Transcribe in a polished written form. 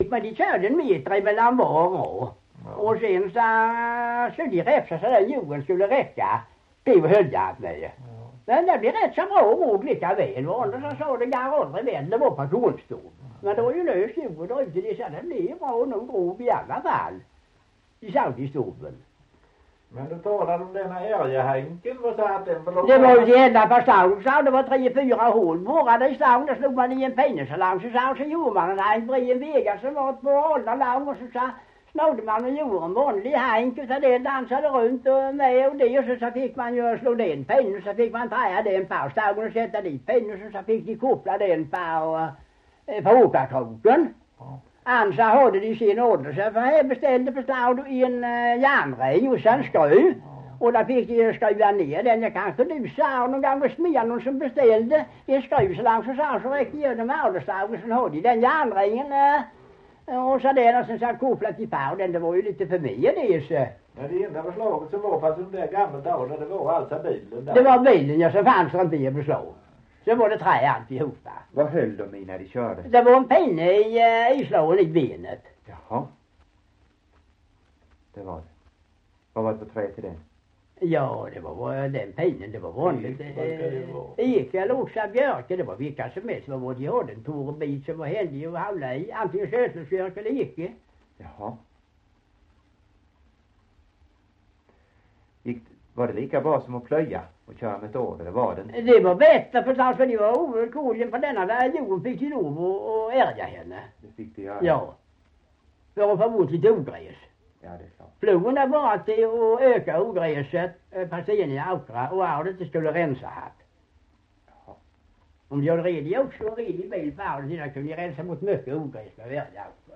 Men de körde en meter mellan var och. Och sen så de räfsade så den jorden skulle räcka till höljan med. Men det blev rätt så bra råd lika väl. Och så sa det aldrig väl, det var på konstord. Men det var ju lös jord och ute det så det blev bra nog råd i alla fall. I Saudi-stoven. Men du talade om denna älgahänken, vad sa att den var? Det var ju ända på stång, så det var 3-4 hål. Borrade i stång, då slog man i en pinnesalang, så gjorde man en hänk bred en vega som var på alla lång och så snodde man och gjorde en vanlig hänk och så det dansade runt och med och det och så fick man ju slå den pinnen så fick man träja den på stången och sätta dit pinnen så fick de koppla den på åkarkroken. Ansa hade de sin order så jag beställde förstod en järnring och sen skruv. Och där fick de skruva ner den. Jag kanske du sa någon gång och smia någon som beställde en skruv så långt så räckte jag dem åderstav och sen hade de den järnringen och så där och sen så kopplat i på den. Det var ju lite för mig det så. Men det enda förslaget som var fast under gammalt år det var alltså bilen där. Det var bilen ja, så fanns det inte i beslag. Så var det trä alltihopa. Vad höll de i när de körde? Det var en pinne i slåen i benet. Jaha. Det var det. Vad var det för trä till den? Ja, det var den pinnen, det var vanligt. Ek eller oxa björke, det var vilka som helst. Det var de hade en torbit som var händig att hålla i. Antingen sötelsbjörk eller eke. Jaha. Var det lika bra som att plöja och köra med ett år, eller var det? Det var bättre för det var ovillkorligen på denna där jorden fick de lov och ärga henne. Det fick de göra? Ja. För att få bort lite ogräs. Ja, det är klart. Plogen är bara till att öka ogräset, passa in i aukra och ardet det skulle rensa hatt. Jaha. Om de hade redig också och redig bil på ardet så kunde de rensa mot mycket ogräs med värde aukra.